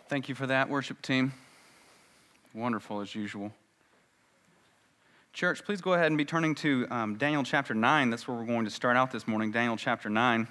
Thank you for that, worship team. Wonderful as usual. Church, please go ahead and be turning to Daniel chapter 9. That's where we're going to start out this morning, Daniel chapter 9.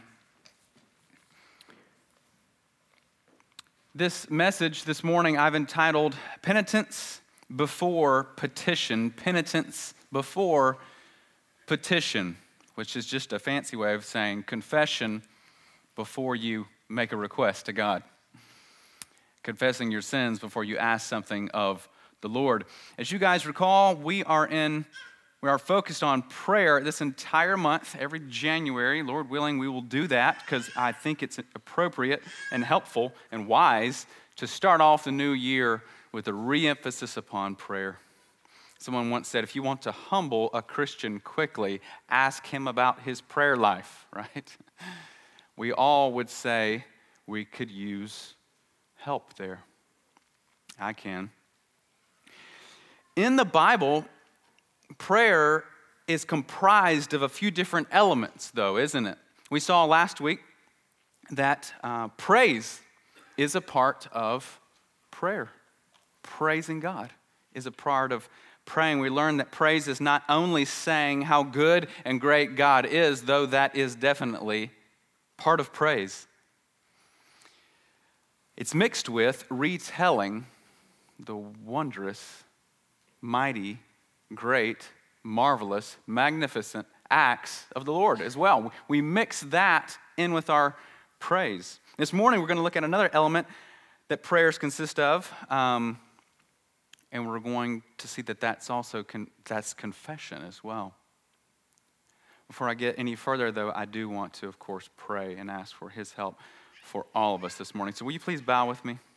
This message this morning I've entitled Penitence Before Petition. Penitence Before Petition, which is just a fancy way of saying confession before you make a request to God. Confessing your sins before you ask something of the Lord. As you guys recall, we are focused on prayer this entire month. Every January, Lord willing, we will do that because I think it's appropriate and helpful and wise to start off the new year with a re-emphasis upon prayer. Someone once said, if you want to humble a Christian quickly, ask him about his prayer life, right? We all would say we could use help there. I can. In the Bible, prayer is comprised of a few different elements, though, isn't it? We saw last week that praise is a part of prayer. Praising God is a part of praying. We learned that praise is not only saying how good and great God is, though that is definitely part of praise. It's mixed with retelling the wondrous, mighty, great, marvelous, magnificent acts of the Lord as well. We mix that in with our praise. This morning we're going to look at another element that prayers consist of, and we're going to see that that's confession as well. Before I get any further, though, I do want to, of course, pray and ask for His help for all of us this morning. So will you please bow with me?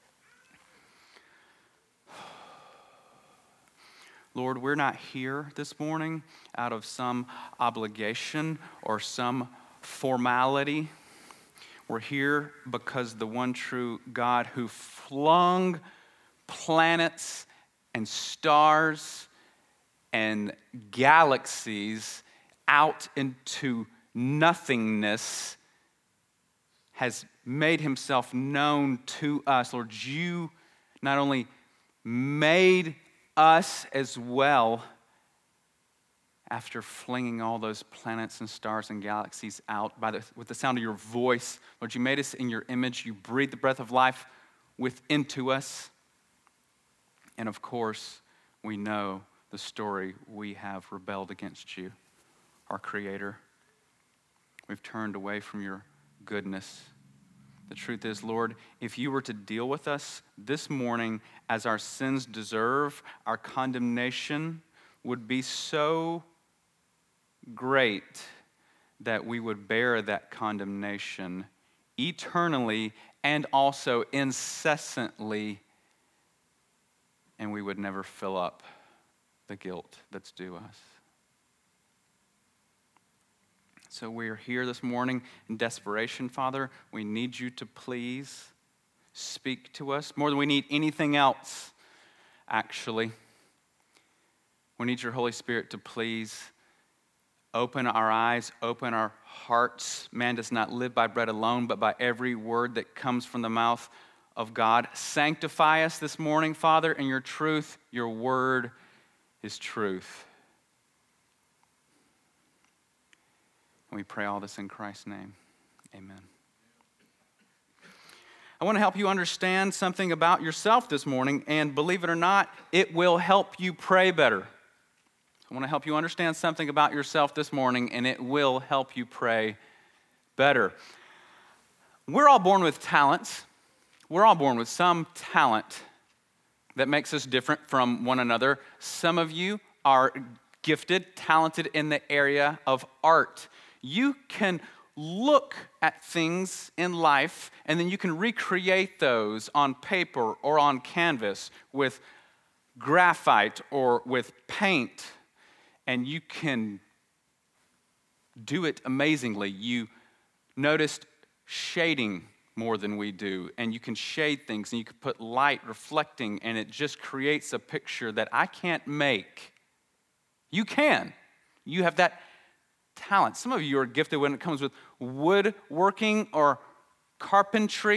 Lord, we're not here this morning out of some obligation or some formality. We're here because the one true God who flung planets and stars and galaxies out into nothingness has made himself known to us. Lord, you not only made us as well after flinging all those planets and stars and galaxies out with the sound of your voice. Lord, you made us in your image. You breathed the breath of life into us. And of course, we know the story. We have rebelled against you, our Creator. We've turned away from your goodness. The truth is, Lord, if you were to deal with us this morning as our sins deserve, our condemnation would be so great that we would bear that condemnation eternally and also incessantly, and we would never fill up the guilt that's due us. So we are here this morning in desperation, Father. We need you to please speak to us more than we need anything else, actually. We need your Holy Spirit to please open our eyes, open our hearts. Man does not live by bread alone, but by every word that comes from the mouth of God. Sanctify us this morning, Father, in your truth. Your word is truth. And we pray all this in Christ's name. Amen. I want to help you understand something about yourself this morning, and believe it or not, it will help you pray better. I want to help you understand something about yourself this morning, and it will help you pray better. We're all born with talents. We're all born with some talent that makes us different from one another. Some of you are gifted, talented in the area of art. You can look at things in life, and then you can recreate those on paper or on canvas with graphite or with paint, and you can do it amazingly. You noticed shading more than we do, and you can shade things, and you can put light reflecting, and it just creates a picture that I can't make. You can. You have that talent. Some of you are gifted when it comes with woodworking or carpentry.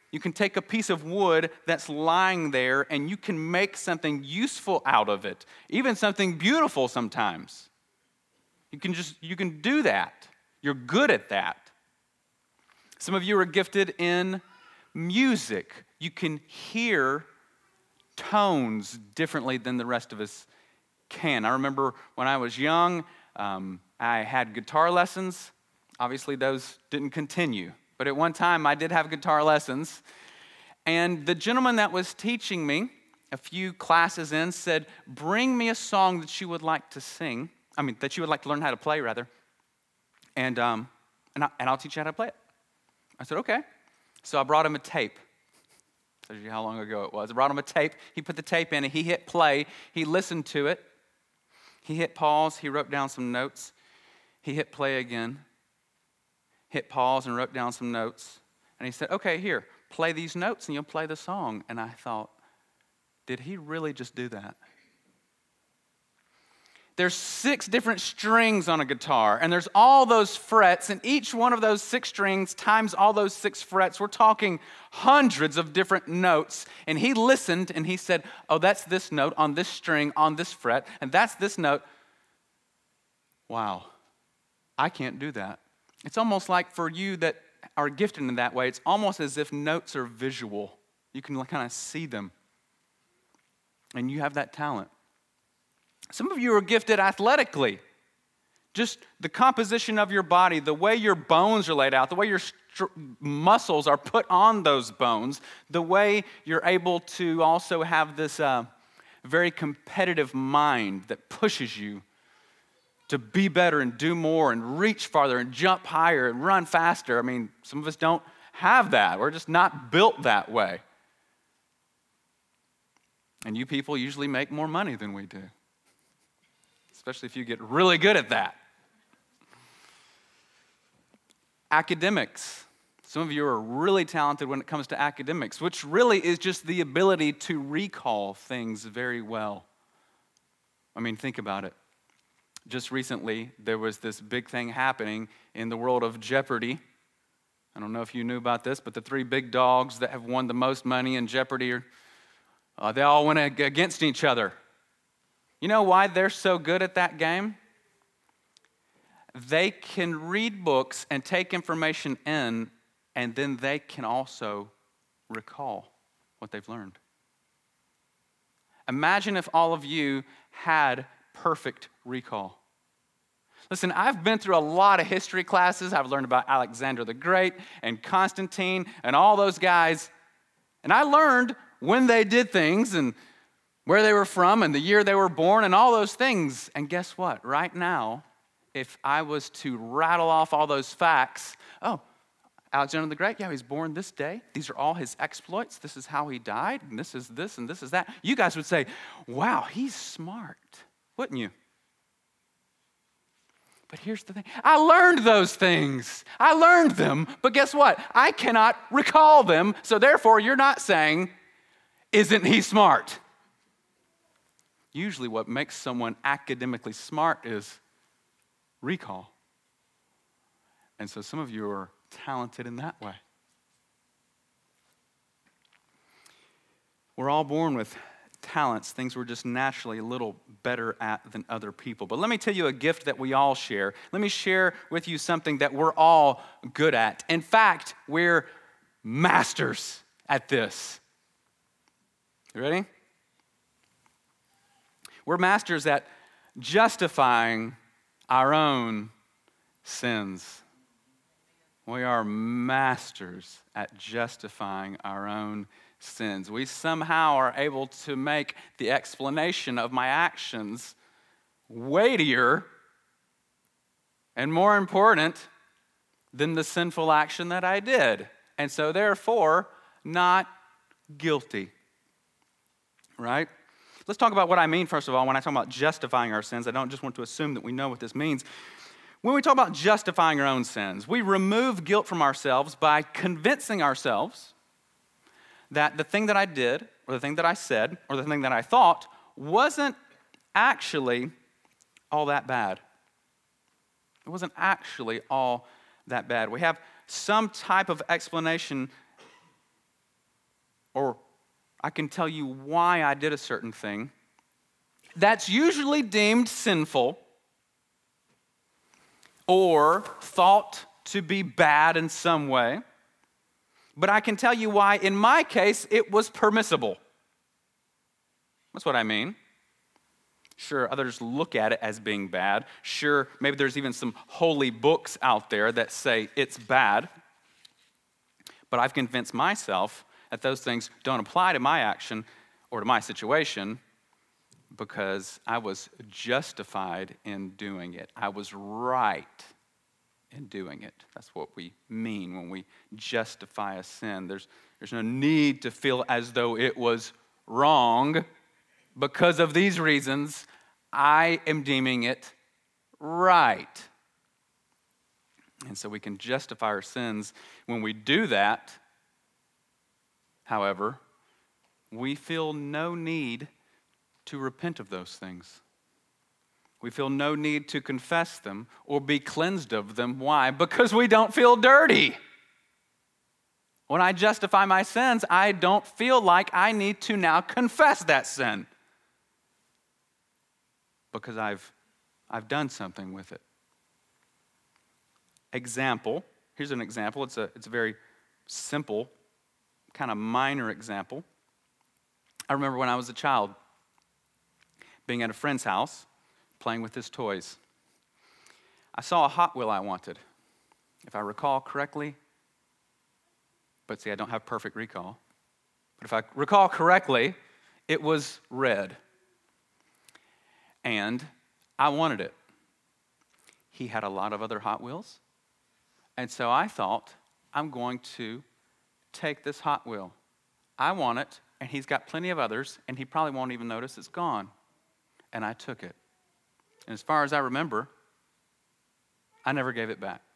You can take a piece of wood that's lying there and you can make something useful out of it, even something beautiful sometimes. You can do that. You're good at that. Some of you are gifted in music. You can hear tones differently than the rest of us can. I remember when I was young, I had guitar lessons. Obviously, those didn't continue. But at one time, I did have guitar lessons. And the gentleman that was teaching me a few classes in said, bring me a song that you would like to sing. That you would like to learn how to play, rather. And I'll teach you how to play it. I said, okay. So I brought him a tape. Tells you how long ago it was. I brought him a tape. He put the tape in and he hit play. He listened to it. He hit pause. He wrote down some notes. He hit play again. Hit pause and wrote down some notes. And he said, okay, here, play these notes and you'll play the song. And I thought, did he really just do that? There's 6 different strings on a guitar, and there's all those frets, and each one of those 6 strings times all those 6 frets, we're talking hundreds of different notes. And he listened, and he said, oh, that's this note on this string on this fret, and that's this note. Wow, I can't do that. It's almost like for you that are gifted in that way, it's almost as if notes are visual. You can kind of see them, and you have that talent. Some of you are gifted athletically. Just the composition of your body, the way your bones are laid out, the way your muscles are put on those bones, the way you're able to also have this very competitive mind that pushes you to be better and do more and reach farther and jump higher and run faster. Some of us don't have that. We're just not built that way. And you people usually make more money than we do. Especially if you get really good at that. Academics. Some of you are really talented when it comes to academics, which really is just the ability to recall things very well. Think about it. Just recently, there was this big thing happening in the world of Jeopardy. I don't know if you knew about this, but the 3 big dogs that have won the most money in Jeopardy, they all went against each other. You know why they're so good at that game? They can read books and take information in, and then they can also recall what they've learned. Imagine if all of you had perfect recall. Listen, I've been through a lot of history classes. I've learned about Alexander the Great and Constantine and all those guys. And I learned when they did things and where they were from and the year they were born and all those things. And guess what? Right now, if I was to rattle off all those facts, Alexander the Great, he was born this day. These are all his exploits. This is how he died, and this is this, and this is that. You guys would say, wow, he's smart, wouldn't you? But here's the thing. I learned those things. I learned them, but guess what? I cannot recall them, so therefore you're not saying, isn't he smart? Usually what makes someone academically smart is recall. And so some of you are talented in that way. We're all born with talents, things we're just naturally a little better at than other people. But let me tell you a gift that we all share. Let me share with you something that we're all good at. In fact, we're masters at this. You ready? We're masters at justifying our own sins. We are masters at justifying our own sins. We somehow are able to make the explanation of my actions weightier and more important than the sinful action that I did. And so therefore, not guilty. Right? Let's talk about what I mean, first of all, when I talk about justifying our sins. I don't just want to assume that we know what this means. When we talk about justifying our own sins, we remove guilt from ourselves by convincing ourselves that the thing that I did, or the thing that I said, or the thing that I thought wasn't actually all that bad. It wasn't actually all that bad. We have some type of explanation or I can tell you why I did a certain thing, that's usually deemed sinful or thought to be bad in some way. But I can tell you why, in my case, it was permissible. That's what I mean. Sure, others look at it as being bad. Sure, maybe there's even some holy books out there that say it's bad. But I've convinced myself that those things don't apply to my action or to my situation because I was justified in doing it. I was right in doing it. That's what we mean when we justify a sin. There's no need to feel as though it was wrong. Because of these reasons, I am deeming it right. And so we can justify our sins. When we do that, however, we feel no need to repent of those things. We feel no need to confess them or be cleansed of them. Why? Because we don't feel dirty. When I justify my sins, I don't feel like I need to now confess that sin. Because I've done something with it. Example. Here's an example. It's a very simple, kind of minor example. I remember when I was a child, being at a friend's house, playing with his toys. I saw a Hot Wheel I wanted. If I recall correctly, but see, I don't have perfect recall. But if I recall correctly, it was red. And I wanted it. He had a lot of other Hot Wheels. And so I thought, I'm going to take this Hot Wheel. I want it, and he's got plenty of others, and he probably won't even notice it's gone. And I took it. And as far as I remember, I never gave it back.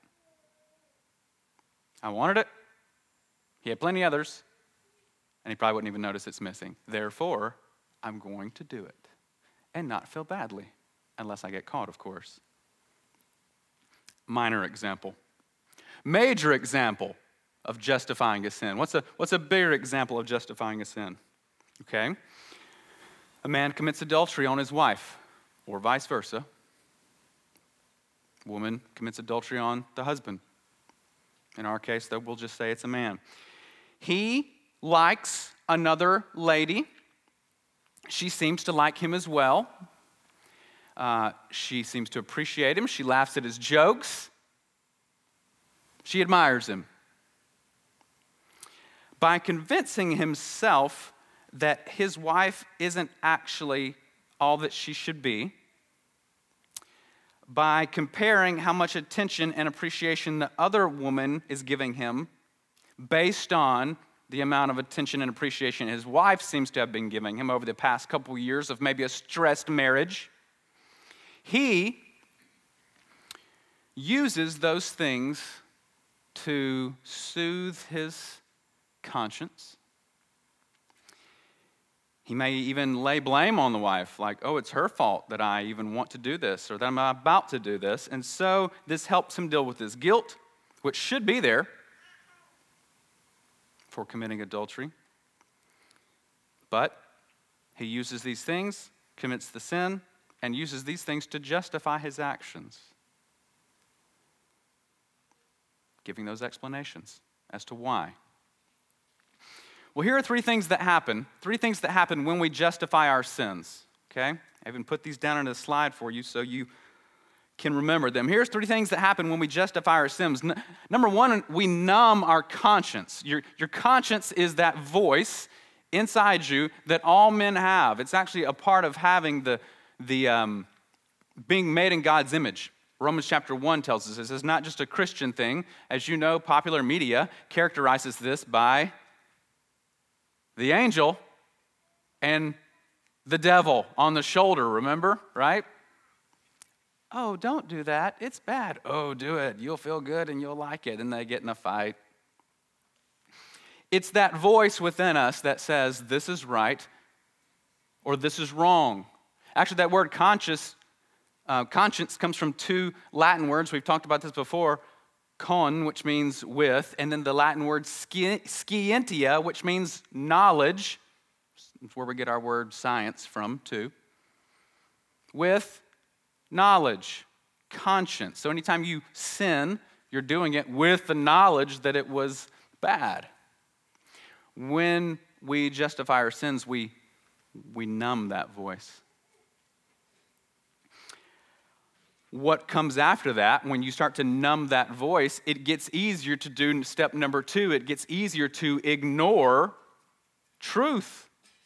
I wanted it. He had plenty of others, and he probably wouldn't even notice it's missing. Therefore, I'm going to do it and not feel badly, unless I get caught, of course. Minor example. Major example of justifying a sin. What's a bigger example of justifying a sin? Okay. A man commits adultery on his wife, or vice versa. Woman commits adultery on the husband. In our case, though, we'll just say it's a man. He likes another lady. She seems to like him as well. She seems to appreciate him. She laughs at his jokes. She admires him. By convincing himself that his wife isn't actually all that she should be, by comparing how much attention and appreciation the other woman is giving him based on the amount of attention and appreciation his wife seems to have been giving him over the past couple years of maybe a stressed marriage, he uses those things to soothe his conscience. He may even lay blame on the wife, like, oh, it's her fault that I even want to do this or that I'm about to do this. And so this helps him deal with his guilt, which should be there for committing adultery. But he uses these things, commits the sin, and uses these things to justify his actions, giving those explanations as to why. Well, here are three things that happen when we justify our sins, okay? I even put these down on a slide for you so you can remember them. Here's three things that happen when we justify our sins. Number one, we numb our conscience. Your conscience is that voice inside you that all men have. It's actually a part of having the being made in God's image. Romans chapter 1 tells us this is not just a Christian thing. As you know, popular media characterizes this by the angel and the devil on the shoulder, remember, right? Oh, don't do that. It's bad. Oh, do it. You'll feel good and you'll like it. And they get in a fight. It's that voice within us that says this is right or this is wrong. Actually, that word conscience comes from two Latin words. We've talked about this before. con, which means with, and then the Latin word scientia, which means knowledge. That's where we get our word science from, too. With knowledge, conscience. So anytime you sin, you're doing it with the knowledge that it was bad. When we justify our sins, we numb that voice. What comes after that, when you start to numb that voice, it gets easier to do step number 2. It gets easier to ignore truth.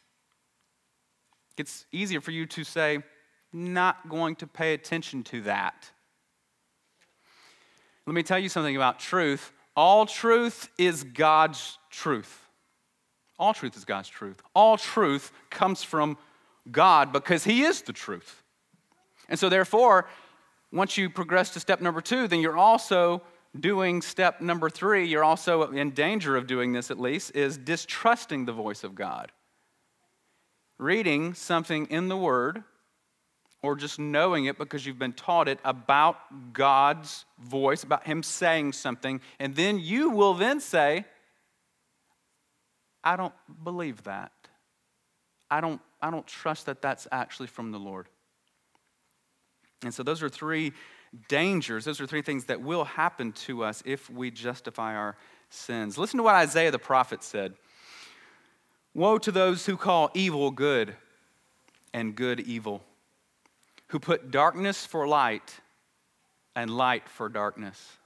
It gets easier for you to say, not going to pay attention to that. Let me tell you something about truth. All truth is God's truth. All truth is God's truth. All truth comes from God because He is the truth. And so therefore, once you progress to step number 2, then you're also doing step number 3. You're also in danger of doing this, at least, is distrusting the voice of God. Reading something in the Word, or just knowing it because you've been taught it about God's voice, about Him saying something, and then you will then say, I don't believe that. I don't trust that that's actually from the Lord. And so those are 3 dangers. Those are 3 things that will happen to us if we justify our sins. Listen to what Isaiah the prophet said. Woe to those who call evil good and good evil, who put darkness for light and light for darkness.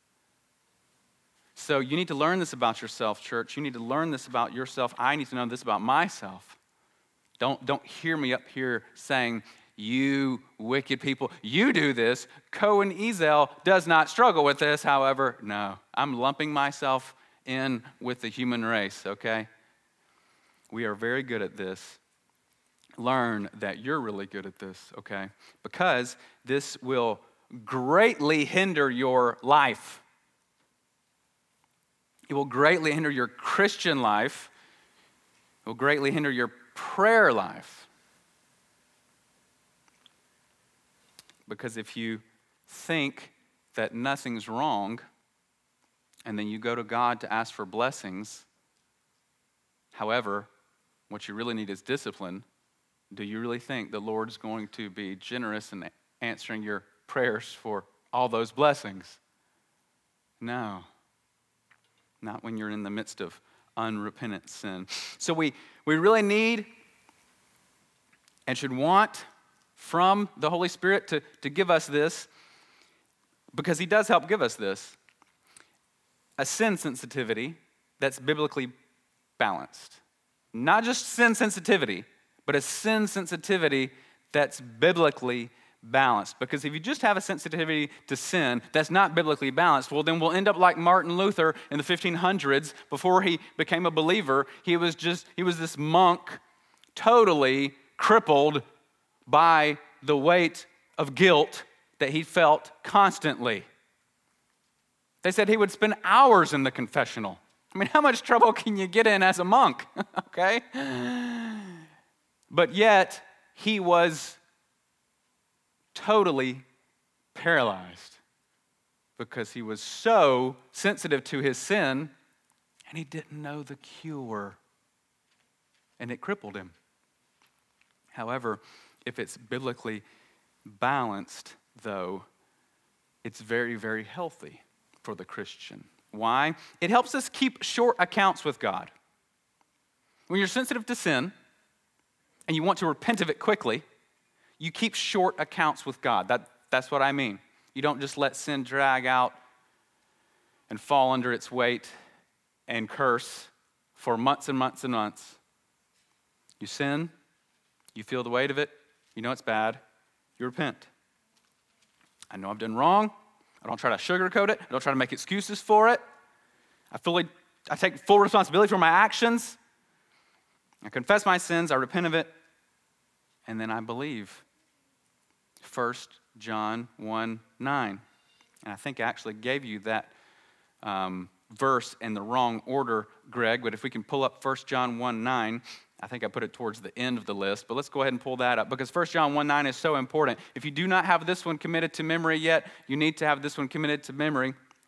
So you need to learn this about yourself, church. You need to learn this about yourself. I need to know this about myself. Don't hear me up here saying, you wicked people, you do this. Cohen Ezel does not struggle with this. However, no, I'm lumping myself in with the human race, okay? We are very good at this. Learn that you're really good at this, okay? Because this will greatly hinder your life. It will greatly hinder your Christian life. It will greatly hinder your prayer life. Because if you think that nothing's wrong, and then you go to God to ask for blessings, however, what you really need is discipline, do you really think the Lord's going to be generous in answering your prayers for all those blessings? No. Not when you're in the midst of unrepentant sin. So we really need and should want from the Holy Spirit to give us this, because He does help give us this, a sin sensitivity that's biblically balanced. Not just sin sensitivity, but a sin sensitivity that's biblically balanced. Because if you just have a sensitivity to sin that's not biblically balanced, well, then we'll end up like Martin Luther in the 1500s. Before he became a believer, he was this monk, totally crippled by the weight of guilt that he felt constantly. They said he would spend hours in the confessional. I mean, how much trouble can you get in as a monk? Okay? But yet, he was totally paralyzed because he was so sensitive to his sin and he didn't know the cure. And it crippled him. However, if it's biblically balanced, though, it's very, very healthy for the Christian. Why? It helps us keep short accounts with God. When you're sensitive to sin and you want to repent of it quickly, you keep short accounts with God. That's what I mean. You don't just let sin drag out and fall under its weight and curse for months and months and months. You sin, you feel the weight of it, you know it's bad, you repent. I know I've done wrong. I don't try to sugarcoat it. I don't try to make excuses for it. I take full responsibility for my actions. I confess my sins, I repent of it, and then I believe. 1 John 1:9. And I think I actually gave you that verse in the wrong order, Greg, but if we can pull up 1 John 1:9, I think I put it towards the end of the list, but let's go ahead and pull that up because 1 John 1:9 is so important. If you do not have this one committed to memory yet, you need to have this one committed to memory.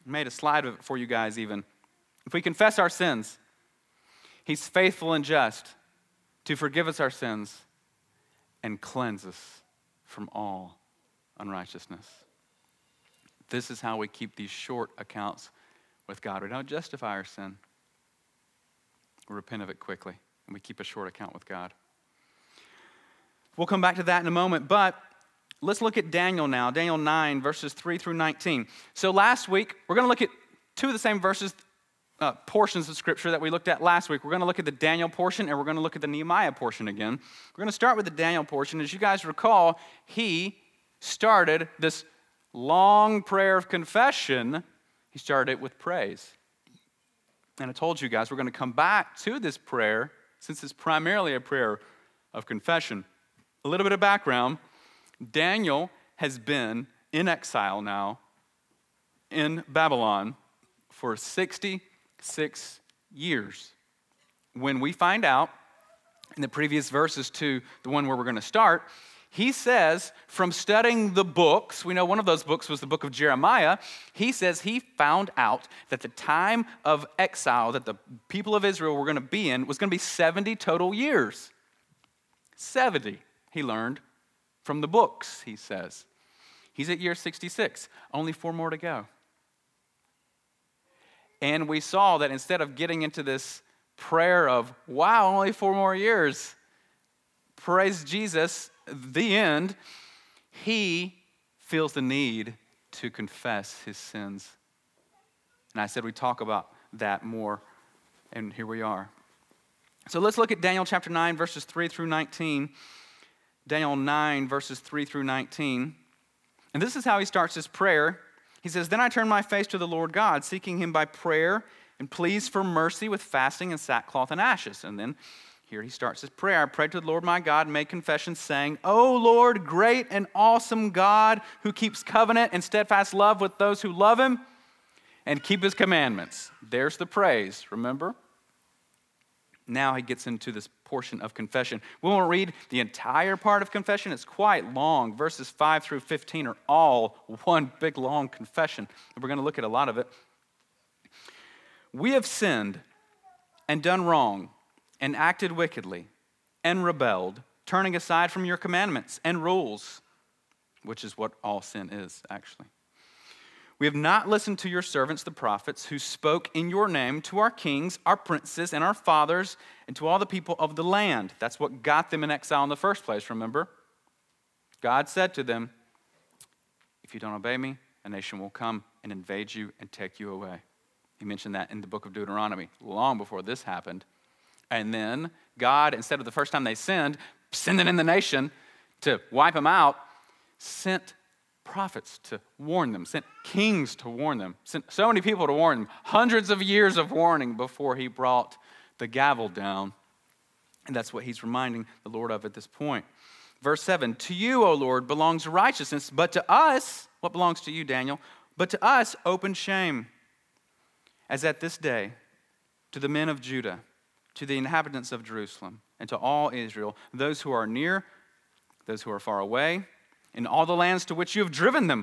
made a slide of it for you guys even. If we confess our sins, he's faithful and just to forgive us our sins and cleanse us from all unrighteousness. This is how we keep these short accounts with God. We don't justify our sin. We repent of it quickly, and we keep a short account with God. We'll come back to that in a moment, but let's look at Daniel now, Daniel 9, verses 3 through 19. So last week, we're going to look at two of the same verses, portions of Scripture that we looked at last week. We're going to look at the Daniel portion, and we're going to look at the Nehemiah portion again. We're going to start with the Daniel portion. As you guys recall, he started this long prayer of confession. He started it with praise. And I told you guys we're going to come back to this prayer since it's primarily a prayer of confession. A little bit of background. Daniel has been in exile now in Babylon for 66 years. When we find out in the previous verses to the one where we're going to start, he says from studying the books, we know one of those books was the book of Jeremiah, he says he found out that the time of exile that the people of Israel were going to be in was going to be 70 total years. 70. He learned from the books, he says. He's at year 66, only 4 more to go. And we saw that instead of getting into this prayer of, wow, only 4 more years, praise Jesus, the end, he feels the need to confess his sins. And I said we talk about that more, and here we are. So let's look at Daniel chapter 9, verses 3 through 19. Daniel 9, verses 3 through 19. And this is how he starts his prayer. He says, "Then I turned my face to the Lord God, seeking him by prayer and pleas for mercy with fasting and sackcloth and ashes." And then here he starts his prayer. "I prayed to the Lord my God and made confession, saying, O Lord, great and awesome God, who keeps covenant and steadfast love with those who love him and keep his commandments." There's the praise, remember? Now he gets into this portion of confession. We won't read the entire part of confession. It's quite long. Verses 5 through 15 are all one big long confession. And we're going to look at a lot of it. "We have sinned and done wrong and acted wickedly and rebelled, turning aside from your commandments and rules," which is what all sin is, actually. "We have not listened to your servants, the prophets, who spoke in your name to our kings, our princes, and our fathers, and to all the people of the land." That's what got them in exile in the first place, remember? God said to them, "If you don't obey me, a nation will come and invade you and take you away." He mentioned that in the book of Deuteronomy, long before this happened. And then God, instead of the first time they sinned, sending in the nation to wipe them out, sent prophets to warn them, sent kings to warn them, sent so many people to warn them, hundreds of years of warning before he brought the gavel down. And that's what he's reminding the Lord of at this point. Verse 7, "To you, O Lord, belongs righteousness, but to us," what belongs to you, Daniel? "But to us open shame, as at this day, to the men of Judah, to the inhabitants of Jerusalem, and to all Israel, those who are near, those who are far away, in all the lands to which you have driven them,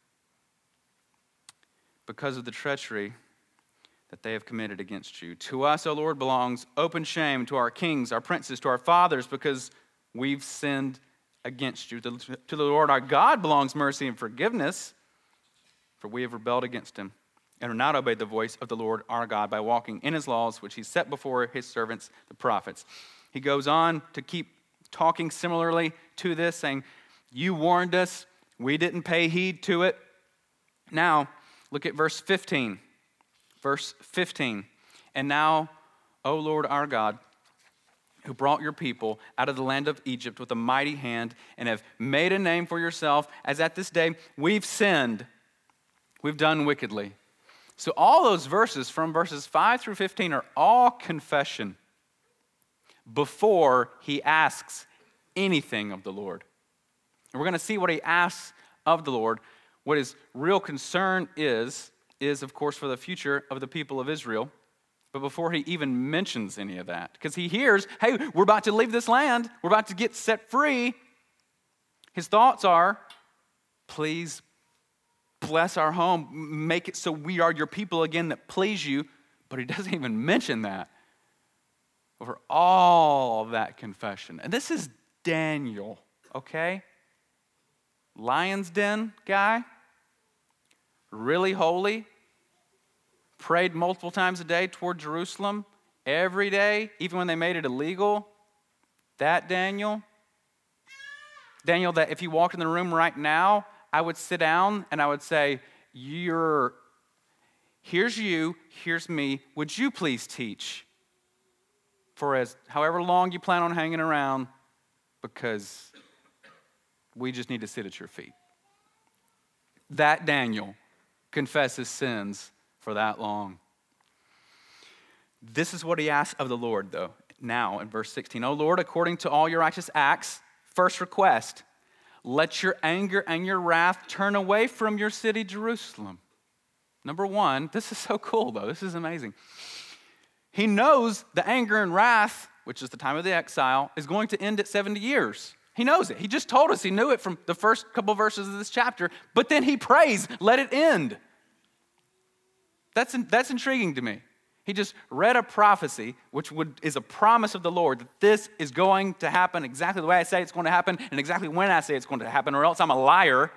because of the treachery that they have committed against you. To us, O Lord, belongs open shame, to our kings, our princes, to our fathers, because we've sinned against you. To the Lord our God belongs mercy and forgiveness, for we have rebelled against him and have not obeyed the voice of the Lord our God by walking in his laws, which he set before his servants, the prophets." He goes on to keep talking similarly to this, saying, "You warned us. We didn't pay heed to it." Now, look at verse 15. Verse 15. "And now, O Lord our God, who brought your people out of the land of Egypt with a mighty hand and have made a name for yourself, as at this day we've sinned, we've done wickedly." So all those verses from verses 5 through 15 are all confession before he asks anything of the Lord. And we're going to see what he asks of the Lord. What his real concern is of course for the future of the people of Israel. But before he even mentions any of that, because he hears, hey, we're about to leave this land, we're about to get set free, his thoughts are, please bless our home, make it so we are your people again that please you. But he doesn't even mention that over all of that confession. And this is Daniel, okay? Lion's den guy, really holy, prayed multiple times a day toward Jerusalem, every day, even when they made it illegal. That Daniel that if you walked in the room right now, I would sit down and I would say, here's you, here's me, would you please teach for however long you plan on hanging around, because we just need to sit at your feet. That Daniel confesses sins for that long. This is what he asks of the Lord, though, now in verse 16. O Lord, according to all your righteous acts, first request, let your anger and your wrath turn away from your city, Jerusalem. Number one, this is so cool, though. This is amazing. He knows the anger and wrath, which is the time of the exile, is going to end at 70 years. He knows it. He just told us he knew it from the first couple verses of this chapter, but then he prays, let it end. That's intriguing to me. He just read a prophecy, which is a promise of the Lord, that this is going to happen exactly the way I say it's going to happen and exactly when I say it's going to happen, or else I'm a liar.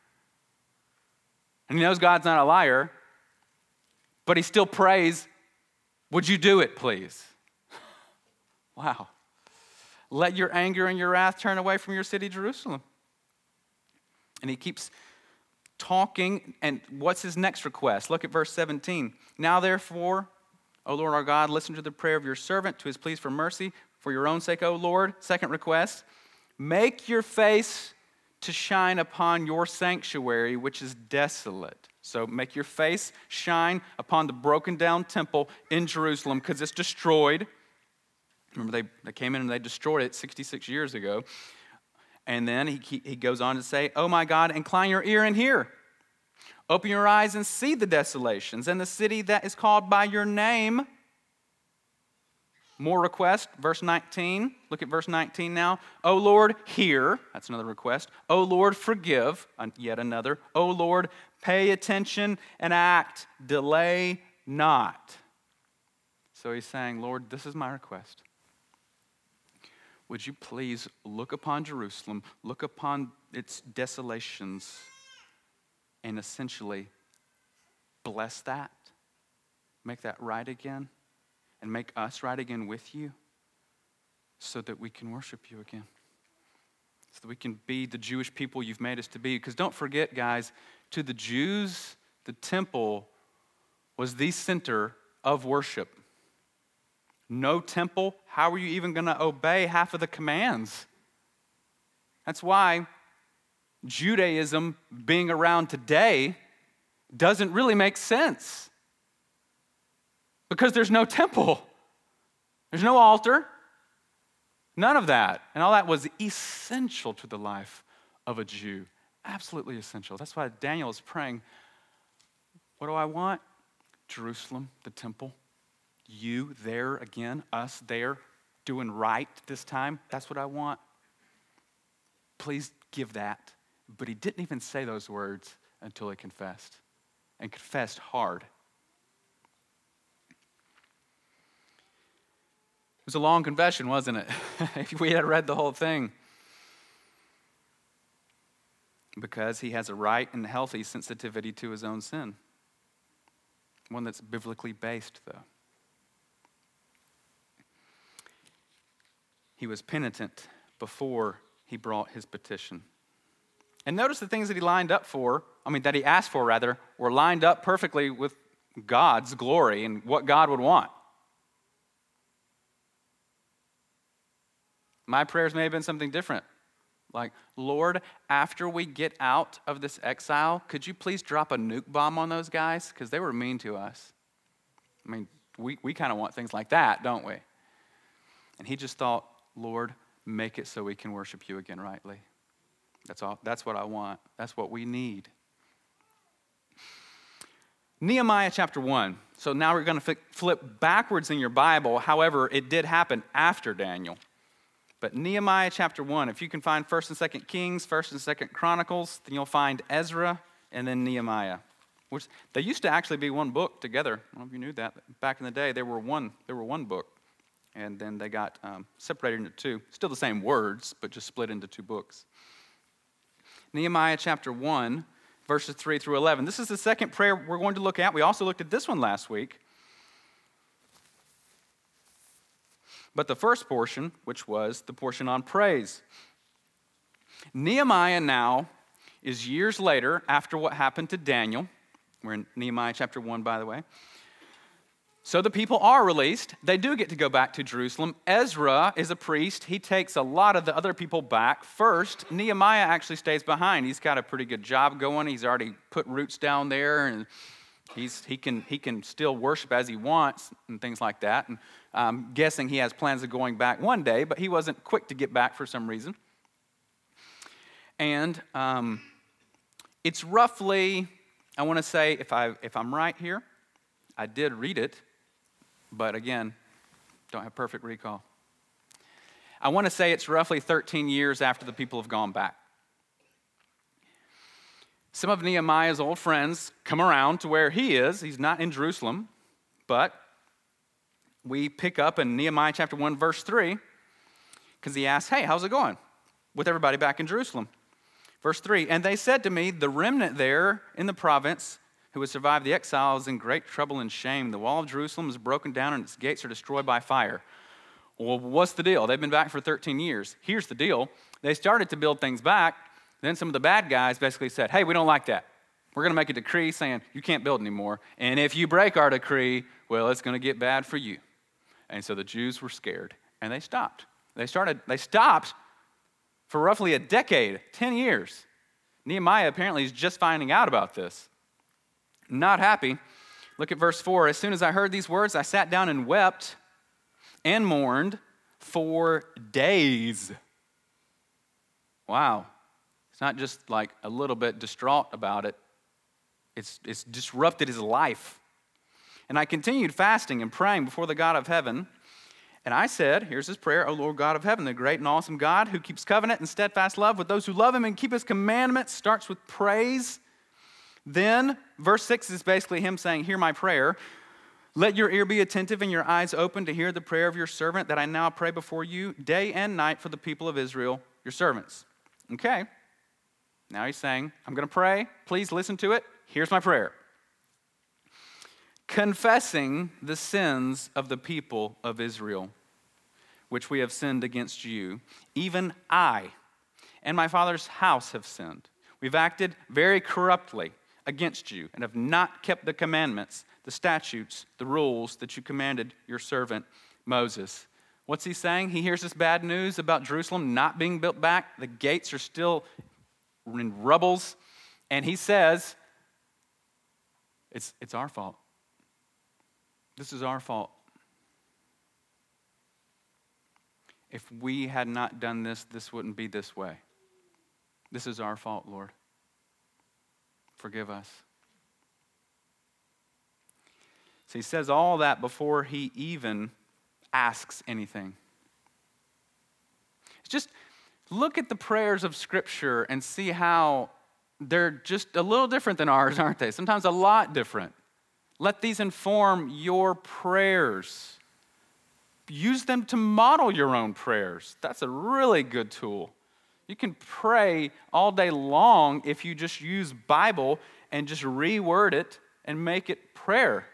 And he knows God's not a liar, but he still prays, would you do it, please? Wow. Let your anger and your wrath turn away from your city, Jerusalem. And he keeps talking, and what's his next request? Look at verse 17. Now therefore, O Lord our God, listen to the prayer of your servant, to his pleas for mercy, for your own sake, O Lord. Second request, make your face to shine upon your sanctuary, which is desolate. So make your face shine upon the broken down temple in Jerusalem, because it's destroyed. Remember, they came in and they destroyed it 66 years ago. And then he goes on to say, oh my God, incline your ear and hear. Open your eyes and see the desolations and the city that is called by your name. More request, verse 19. Look at verse 19 now. O Lord, hear. That's another request. O Lord, forgive. Yet another. O Lord, pay attention and act. Delay not. So he's saying, Lord, this is my request. Would you please look upon Jerusalem, look upon its desolations, and essentially bless that, make that right again, and make us right again with you, so that we can worship you again, so that we can be the Jewish people you've made us to be. Because don't forget, guys, to the Jews, the temple was the center of worship. No temple, how are you even going to obey half of the commands? That's why Judaism being around today doesn't really make sense. Because there's no temple. There's no altar. None of that. And all that was essential to the life of a Jew. Absolutely essential. That's why Daniel is praying, what do I want? Jerusalem, the temple. You there again, us there, doing right this time. That's what I want. Please give that. But he didn't even say those words until he confessed, and confessed hard. It was a long confession, wasn't it? If we had read the whole thing. Because he has a right and healthy sensitivity to his own sin. One that's biblically based, though. He was penitent before he brought his petition. And notice the things that he that he asked for, were lined up perfectly with God's glory and what God would want. My prayers may have been something different. Like, Lord, after we get out of this exile, could you please drop a nuke bomb on those guys? Because they were mean to us. I mean, we kind of want things like that, don't we? And he just thought, Lord, make it so we can worship you again rightly. That's all. That's what I want. That's what we need. Nehemiah chapter 1. So now we're going to flip backwards in your Bible. However, it did happen after Daniel. But Nehemiah chapter 1, if you can find 1st and 2nd Kings, 1st and 2nd Chronicles, then you'll find Ezra and then Nehemiah. Which they used to actually be one book together. I don't know if you knew that. Back in the day, they were one book. And then they got separated into two. Still the same words, but just split into two books. Nehemiah chapter 1, verses 3 through 11. This is the second prayer we're going to look at. We also looked at this one last week. But the first portion, which was the portion on praise. Nehemiah now is years later after what happened to Daniel. We're in Nehemiah chapter 1, by the way. So the people are released. They do get to go back to Jerusalem. Ezra is a priest. He takes a lot of the other people back. First, Nehemiah actually stays behind. He's got a pretty good job going. He's already put roots down there, and he can still worship as he wants and things like that. And I'm guessing he has plans of going back one day, but he wasn't quick to get back for some reason. And it's roughly, I want to say, if I'm right here, I did read it, but again, don't have perfect recall. I want to say it's roughly 13 years after the people have gone back. Some of Nehemiah's old friends come around to where he is. He's not in Jerusalem, but we pick up in Nehemiah chapter 1, verse 3, because he asks, hey, how's it going with everybody back in Jerusalem? Verse 3, and they said to me, the remnant there in the province who has survived the exile is in great trouble and shame. The wall of Jerusalem is broken down and its gates are destroyed by fire. Well, what's the deal? They've been back for 13 years. Here's the deal. They started to build things back. Then some of the bad guys basically said, hey, we don't like that. We're going to make a decree saying you can't build anymore. And if you break our decree, well, it's going to get bad for you. And so the Jews were scared and they stopped. They stopped for roughly a decade, 10 years. Nehemiah apparently is just finding out about this. Not happy. Look at verse 4. As soon as I heard these words, I sat down and wept and mourned for days. Wow. It's not just like a little bit distraught about it. It's disrupted his life. And I continued fasting and praying before the God of heaven. And I said, here's his prayer, O Lord God of heaven, the great and awesome God who keeps covenant and steadfast love with those who love him and keep his commandments, starts with praise. Then, verse 6 is basically him saying, hear my prayer. Let your ear be attentive and your eyes open to hear the prayer of your servant that I now pray before you day and night for the people of Israel, your servants. Okay. Now he's saying, I'm going to pray. Please listen to it. Here's my prayer. Confessing the sins of the people of Israel, which we have sinned against you, even I and my father's house have sinned. We've acted very corruptly against you and have not kept the commandments, the statutes, the rules that you commanded your servant Moses. What's he saying? He hears this bad news about Jerusalem not being built back. The gates are still in rubbles. And he says, it's our fault. This is our fault. If we had not done this, this wouldn't be this way. This is our fault, Lord. Forgive us. So he says all that before he even asks anything. Just look at the prayers of Scripture and see how they're just a little different than ours, aren't they? Sometimes a lot different. Let these inform your prayers. Use them to model your own prayers. That's a really good tool. You can pray all day long if you just use Bible and just reword it and make it prayer.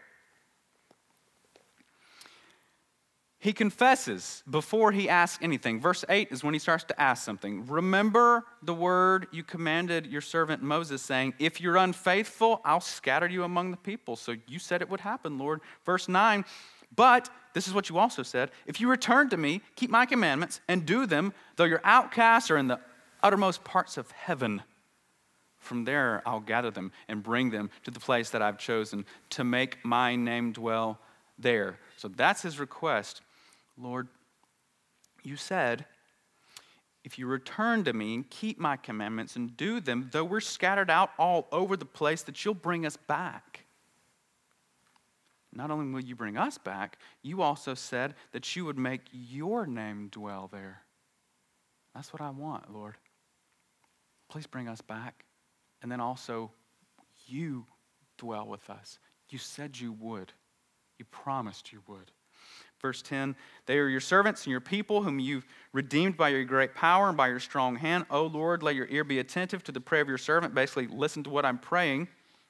He confesses before he asks anything. Verse 8 is when he starts to ask something. Remember the word you commanded your servant Moses, saying, if you're unfaithful, I'll scatter you among the people. So you said it would happen, Lord. Verse 9, but this is what you also said, if you return to me, keep my commandments and do them, though your outcasts are in the uttermost parts of heaven. From there I'll gather them and bring them to the place that I've chosen to make my name dwell there. So that's his request. Lord, you said, if you return to me and keep my commandments and do them, though we're scattered out all over the place, that you'll bring us back. Not only will you bring us back, you also said that you would make your name dwell there. That's what I want, Lord. Please bring us back. And then also, you dwell with us. You said you would. You promised you would. Verse 10, they are your servants and your people whom you've redeemed by your great power and by your strong hand. O Lord, let your ear be attentive to the prayer of your servant. Basically, listen to what I'm praying.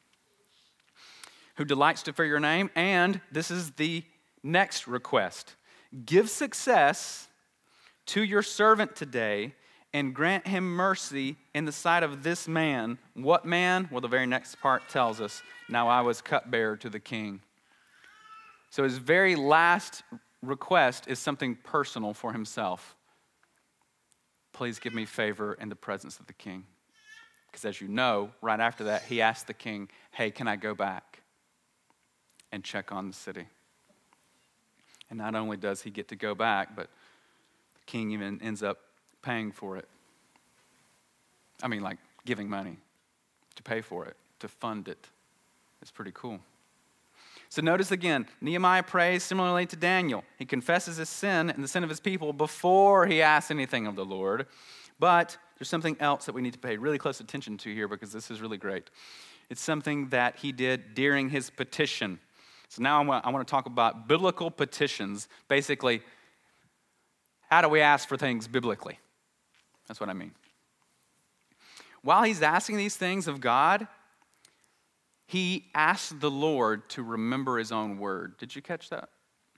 Who delights to fear your name. And this is the next request. Give success to your servant today and grant him mercy in the sight of this man. What man? Well, the very next part tells us, now I was cupbearer to the king. So his very last request is something personal for himself. Please give me favor in the presence of the king. Because as you know, right after that, he asked the king, hey, can I go back and check on the city? And not only does he get to go back, but the king even ends up paying for it. I mean, like giving money to pay for it, to fund it. It's pretty cool. So notice again, Nehemiah prays similarly to Daniel. He confesses his sin and the sin of his people before he asks anything of the Lord. But there's something else that we need to pay really close attention to here because this is really great. It's something that he did during his petition. So now I want to talk about biblical petitions. Basically, how do we ask for things biblically? That's what I mean. While he's asking these things of God, he asked the Lord to remember his own word. Did you catch that?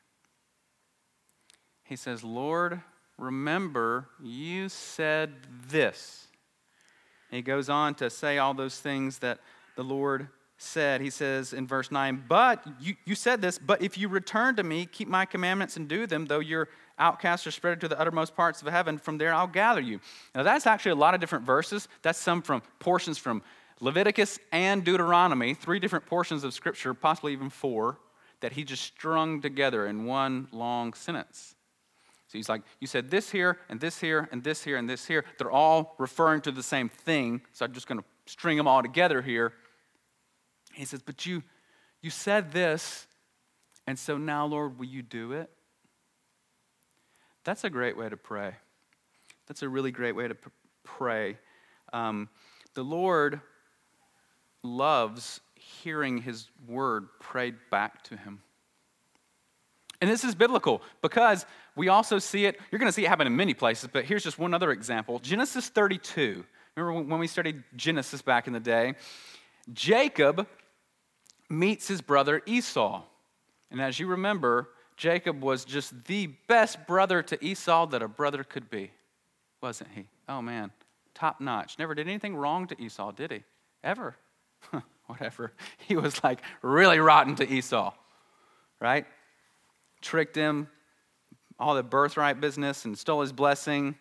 He says, Lord, remember you said this. And he goes on to say all those things that the Lord said. He says in verse 9, but you said this, but if you return to me, keep my commandments and do them, though your outcasts are spread to the uttermost parts of heaven, from there I'll gather you. Now that's actually a lot of different verses. That's some from portions from Leviticus and Deuteronomy, 3 different portions of Scripture, possibly even 4, that he just strung together in one long sentence. So he's like, you said this here, and this here, and this here, and this here. They're all referring to the same thing, so I'm just going to string them all together here. He says, but you said this, and so now, Lord, will you do it? That's a great way to pray. That's a really great way to pray. The Lord loves hearing his word prayed back to him. And this is biblical because we also see it, you're going to see it happen in many places, but here's just one other example. Genesis 32. Remember when we studied Genesis back in the day? Jacob meets his brother Esau. And as you remember, Jacob was just the best brother to Esau that a brother could be, wasn't he? Oh man, top notch. Never did anything wrong to Esau, did he? Ever. Whatever. He was like really rotten to Esau, right? Tricked him, all the birthright business, and stole his blessing.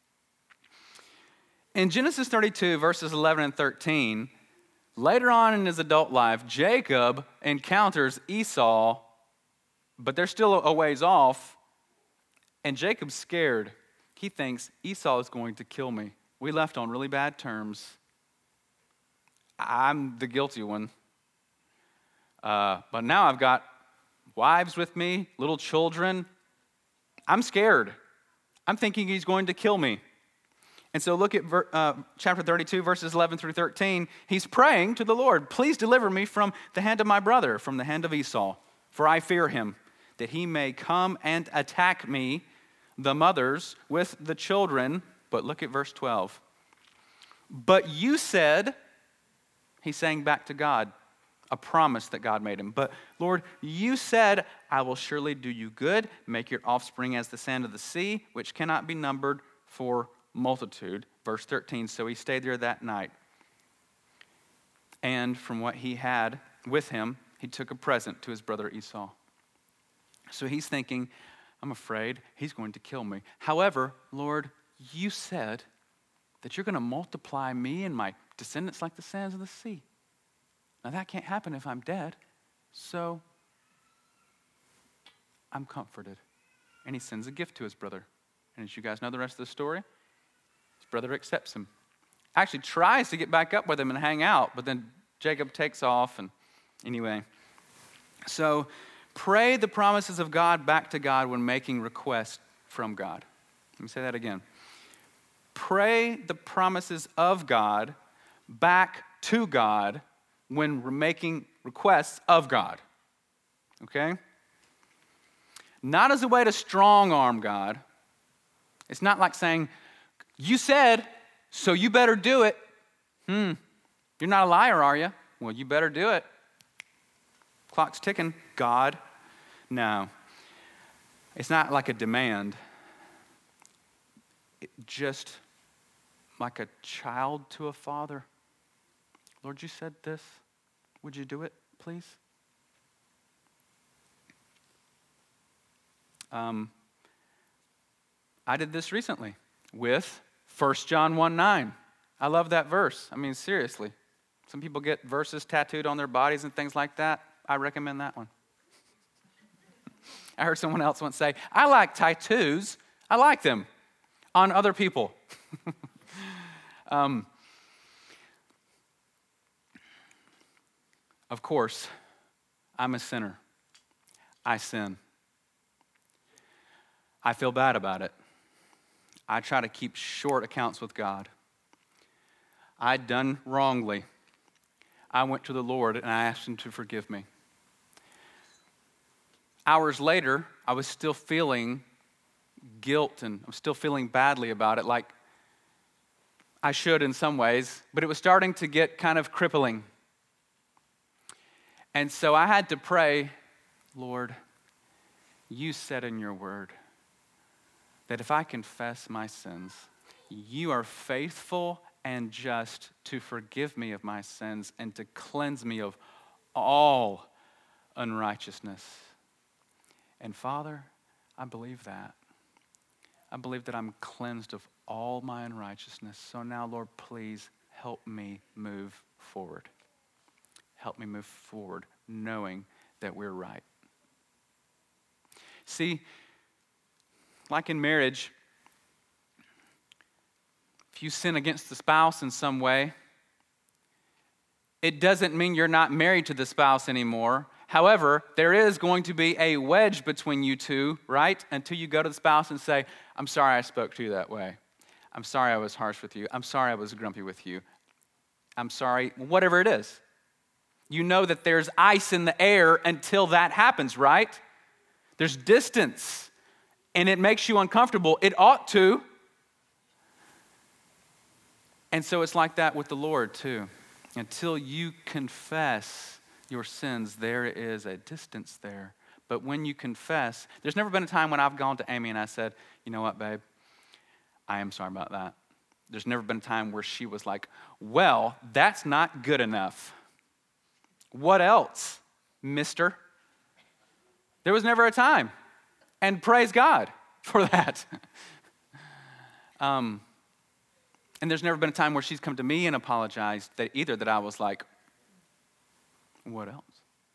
In Genesis 32, verses 11 and 13, later on in his adult life, Jacob encounters Esau, but they're still a ways off, and Jacob's scared. He thinks Esau is going to kill me. We left on really bad terms. I'm the guilty one. But now I've got wives with me, little children. I'm scared. I'm thinking he's going to kill me. And so look at chapter 32, verses 11 through 13. He's praying to the Lord, please deliver me from the hand of my brother, from the hand of Esau, for I fear him, that he may come and attack me, the mothers, with the children. But look at verse 12. But you said, he's saying back to God, a promise that God made him. But Lord, you said, I will surely do you good, make your offspring as the sand of the sea, which cannot be numbered for multitude. Verse 13, so he stayed there that night. And from what he had with him, he took a present to his brother Esau. So he's thinking, I'm afraid he's going to kill me. However, Lord, you said that you're going to multiply me and my descendants like the sands of the sea. Now that can't happen if I'm dead. So I'm comforted. And he sends a gift to his brother. And as you guys know the rest of the story, his brother accepts him. Actually tries to get back up with him and hang out, but then Jacob takes off. And anyway, so pray the promises of God back to God when making requests from God. Let me say that again. Pray the promises of God back to God when we're making requests of God. Okay? Not as a way to strong-arm God. It's not like saying, you said, so you better do it. You're not a liar, are you? Well, you better do it. Clock's ticking. God. No. It's not like a demand. Just like a child to a father. Lord, you said this. Would you do it, please? I did this recently with 1 John 1:9. I love that verse. I mean, seriously. Some people get verses tattooed on their bodies and things like that. I recommend that one. I heard someone else once say, I like tattoos. I like them on other people. Of course, I'm a sinner. I sin. I feel bad about it. I try to keep short accounts with God. I'd done wrongly. I went to the Lord and I asked him to forgive me. Hours later, I was still feeling guilt and I'm still feeling badly about it, like I should in some ways, but it was starting to get kind of crippling. And so I had to pray, Lord, you said in your word that if I confess my sins, you are faithful and just to forgive me of my sins and to cleanse me of all unrighteousness. And Father, I believe that. I believe that I'm cleansed of all my unrighteousness. So now, Lord, please help me move forward. Help me move forward knowing that we're right. See, like in marriage, if you sin against the spouse in some way, it doesn't mean you're not married to the spouse anymore. However, there is going to be a wedge between you two, right? Until you go to the spouse and say, I'm sorry I spoke to you that way. I'm sorry I was harsh with you. I'm sorry I was grumpy with you. I'm sorry, whatever it is. You know that there's ice in the air until that happens, right? There's distance, and it makes you uncomfortable. It ought to. And so it's like that with the Lord, too. Until you confess your sins, there is a distance there. But when you confess, there's never been a time when I've gone to Amy and I said, you know what, babe, I am sorry about that. There's never been a time where she was like, well, that's not good enough. What else, mister? There was never a time. And praise God for that. And there's never been a time where she's come to me and apologized that I was like, what else?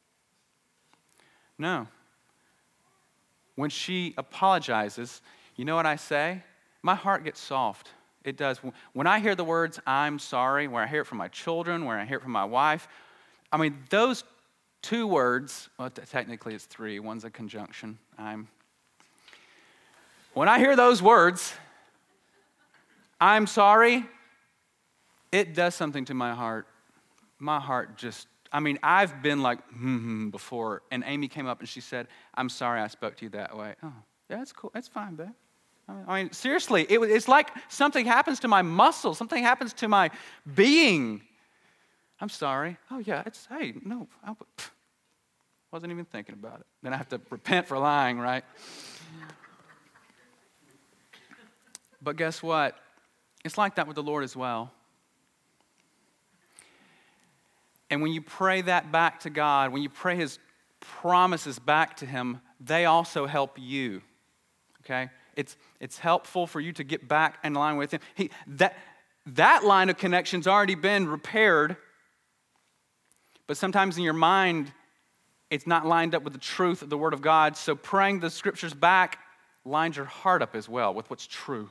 No. When she apologizes, you know what I say? My heart gets soft. It does. When I hear the words, I'm sorry, where I hear it from my children, where I hear it from my wife, I mean, those two words, well, technically it's three. One's a conjunction. When I hear those words, I'm sorry, it does something to my heart. My heart just, I've been like, before, and Amy came up and she said, I'm sorry I spoke to you that way. Oh, yeah, that's cool. That's fine, babe. Seriously, it's like something happens to my muscles. Something happens to my being. I'm sorry. Oh, yeah, no. I wasn't even thinking about it. Then I have to repent for lying, right? But guess what? It's like that with the Lord as well. And when you pray that back to God, when you pray his promises back to him, they also help you, okay? It's helpful for you to get back in line with him. That line of connection's already been repaired, but sometimes in your mind, it's not lined up with the truth of the Word of God, so praying the Scriptures back lines your heart up as well with what's true.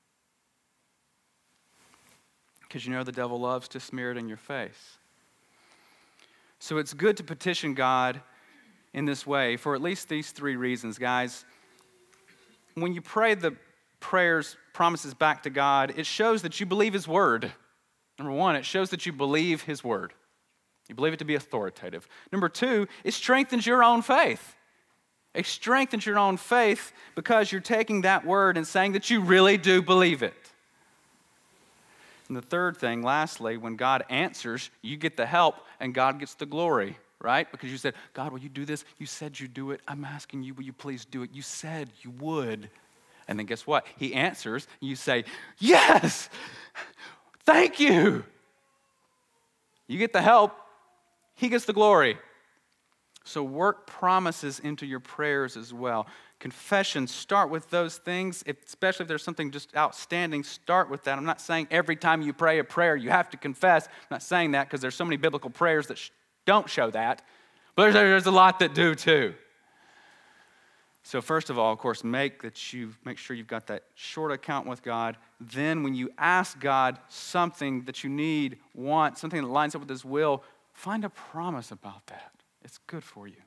Because you know the devil loves to smear it in your face. So it's good to petition God in this way for at least these three reasons, guys. When you pray the promises back to God, it shows that you believe his word. Number one, it shows that you believe his word. You believe it to be authoritative. Number two, it strengthens your own faith. It strengthens your own faith because you're taking that word and saying that you really do believe it. And the third thing, lastly, when God answers, you get the help and God gets the glory, right? Because you said, God, will you do this? You said you'd do it. I'm asking you, will you please do it? You said you would. And then guess what? He answers, and you say, yes, thank you. You get the help. He gets the glory. So work promises into your prayers as well. Confession, start with those things, especially if there's something just outstanding, start with that. I'm not saying every time you pray a prayer you have to confess. I'm not saying that because there's so many biblical prayers that don't show that. But there's a lot that do too. So first of all, of course, make sure you've got that short account with God. Then when you ask God something that you need, want, something that lines up with His will, find a promise about that. It's good for you.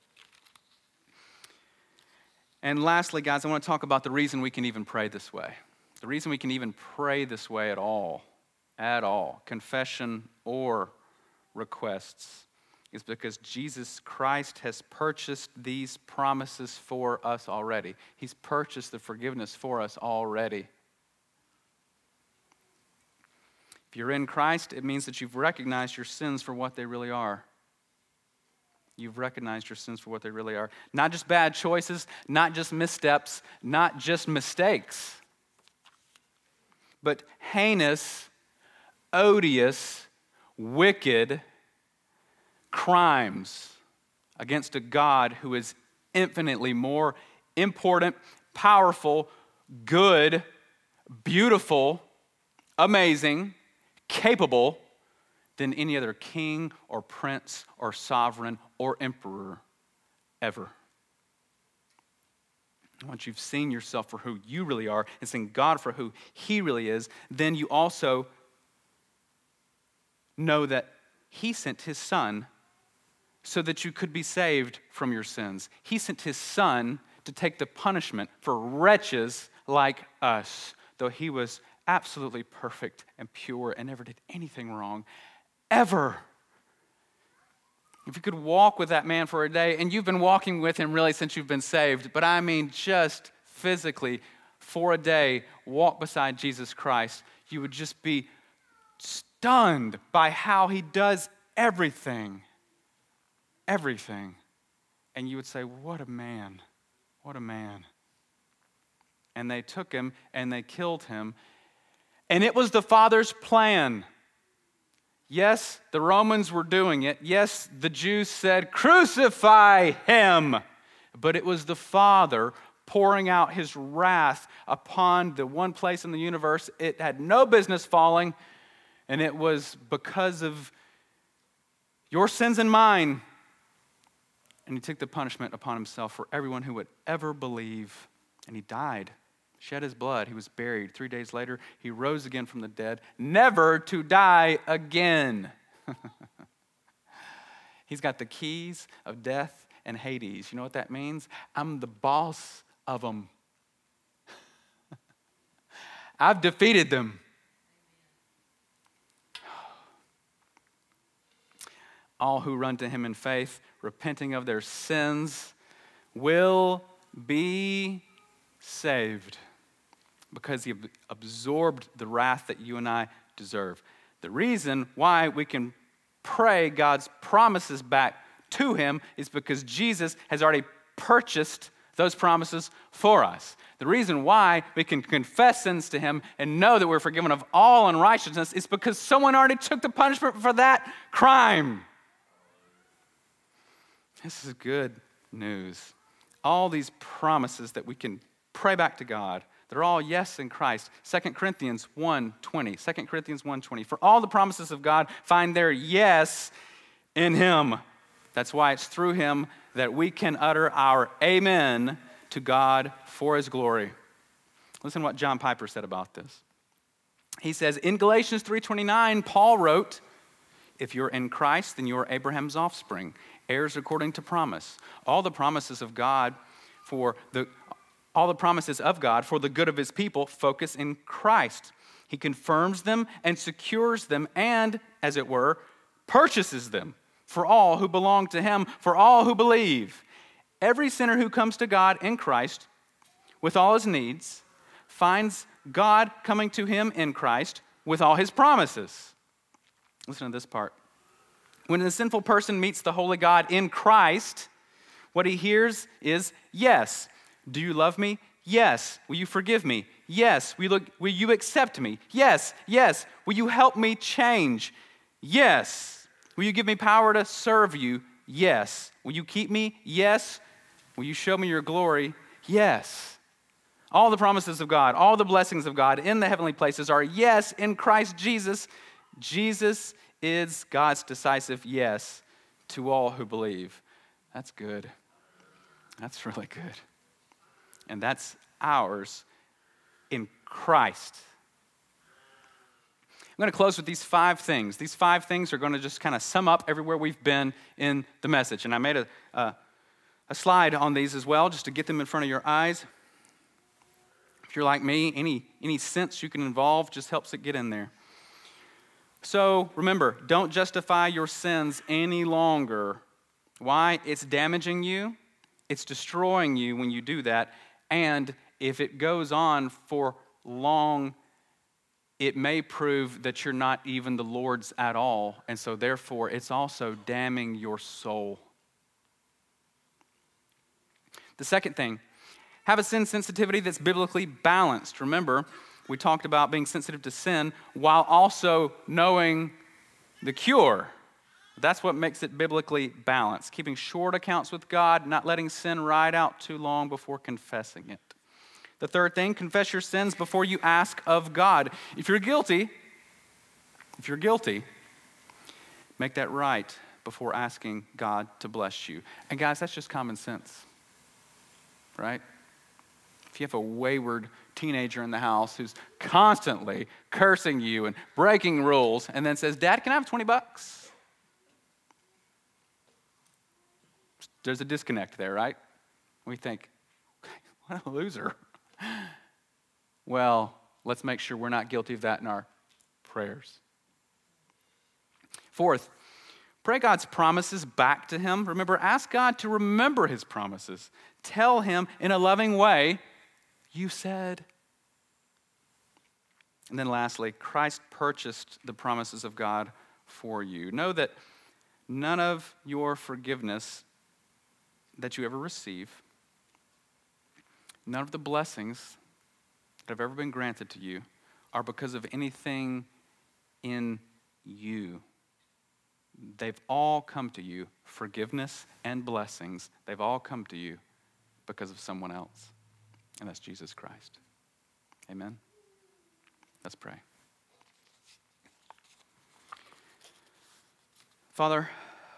And lastly, guys, I want to talk about the reason we can even pray this way. The reason we can even pray this way at all, confession or requests, is because Jesus Christ has purchased these promises for us already. He's purchased the forgiveness for us already. If you're in Christ, it means that you've recognized your sins for what they really are. You've recognized your sins for what they really are. Not just bad choices, not just missteps, not just mistakes, but heinous, odious, wicked crimes against a God who is infinitely more important, powerful, good, beautiful, amazing, capable than any other king or prince or sovereign or emperor ever. Once you've seen yourself for who you really are and seen God for who He really is, then you also know that He sent His Son so that you could be saved from your sins. He sent His Son to take the punishment for wretches like us, though He was absolutely perfect and pure and never did anything wrong, ever. If you could walk with that man for a day, and you've been walking with him really since you've been saved, but I mean just physically for a day, walk beside Jesus Christ, you would just be stunned by how He does everything. Everything. And you would say, what a man. What a man. And they took Him and they killed Him. And it was the Father's plan. Yes, the Romans were doing it. Yes, the Jews said, crucify Him. But it was the Father pouring out His wrath upon the one place in the universe it had no business falling, and it was because of your sins and mine. And He took the punishment upon Himself for everyone who would ever believe. And He died, shed His blood. He was buried. 3 days later, He rose again from the dead, never to die again. He's got the keys of death and Hades. You know what that means? I'm the boss of them. I've defeated them. All who run to Him in faith, repenting of their sins, will be saved because He absorbed the wrath that you and I deserve. The reason why we can pray God's promises back to Him is because Jesus has already purchased those promises for us. The reason why we can confess sins to Him and know that we're forgiven of all unrighteousness is because someone already took the punishment for that crime. This is good news. All these promises that we can pray back to God, they're all yes in Christ. 2 Corinthians 1:20. 2 Corinthians 1:20. For all the promises of God find their yes in Him. That's why it's through Him that we can utter our amen to God for His glory. Listen to what John Piper said about this. He says, in Galatians 3:29, Paul wrote, if you're in Christ, then you are Abraham's offspring, heirs according to promise. All the promises of God for the good of His people focus in Christ. He confirms them and secures them and, as it were, purchases them. for all who belong to him, for all who believe. Every sinner who comes to God in Christ with all his needs finds God coming to him in Christ with all his promises. Listen to this part. When the sinful person meets the holy God in Christ, what he hears is, yes. Do you love me? Yes. Will you forgive me? Yes. Will you accept me? Yes. Yes. Will you help me change? Yes. Will you give me power to serve you? Yes. Will you keep me? Yes. Will you show me your glory? Yes. All the promises of God, all the blessings of God in the heavenly places are yes in Christ Jesus. Jesus is God's decisive yes to all who believe. That's good. That's really good. And that's ours in Christ. I'm going to close with these 5 things. These 5 things are going to just kind of sum up everywhere we've been in the message. And I made a slide on these as well, just to get them in front of your eyes. If you're like me, any sense you can involve just helps it get in there. So remember, don't justify your sins any longer. Why? It's damaging you. It's destroying you when you do that. And if it goes on for long, it may prove that you're not even the Lord's at all. And so therefore, it's also damning your soul. The second thing, have a sin sensitivity that's biblically balanced. Remember, we talked about being sensitive to sin while also knowing the cure. That's what makes it biblically balanced. Keeping short accounts with God, not letting sin ride out too long before confessing it. The third thing, confess your sins before you ask of God. If you're guilty, make that right before asking God to bless you. And guys, that's just common sense, right? If you have a wayward teenager in the house who's constantly cursing you and breaking rules and then says, Dad, can I have $20? There's a disconnect there, right? We think, what a loser. Well, let's make sure we're not guilty of that in our prayers. Fourth, pray God's promises back to him. Remember, ask God to remember his promises. Tell him in a loving way, you said. And then lastly, Christ purchased the promises of God for you. Know that none of your forgiveness that you ever receive, none of the blessings that have ever been granted to you are because of anything in you. They've all come to you, forgiveness and blessings, they've all come to you because of someone else, and that's Jesus Christ. Amen? Let's pray. Father,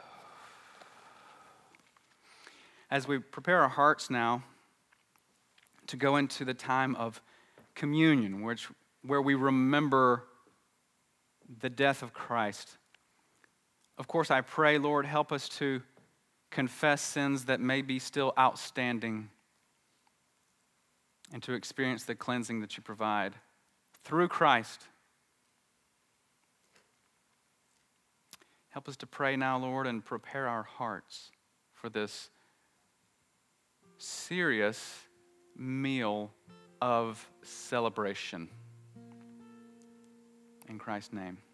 as we prepare our hearts now to go into the time of communion, where we remember the death of Christ, of course, I pray, Lord, help us to confess sins that may be still outstanding and to experience the cleansing that you provide through Christ. Help us to pray now, Lord, and prepare our hearts for this serious meal of celebration. In Christ's name.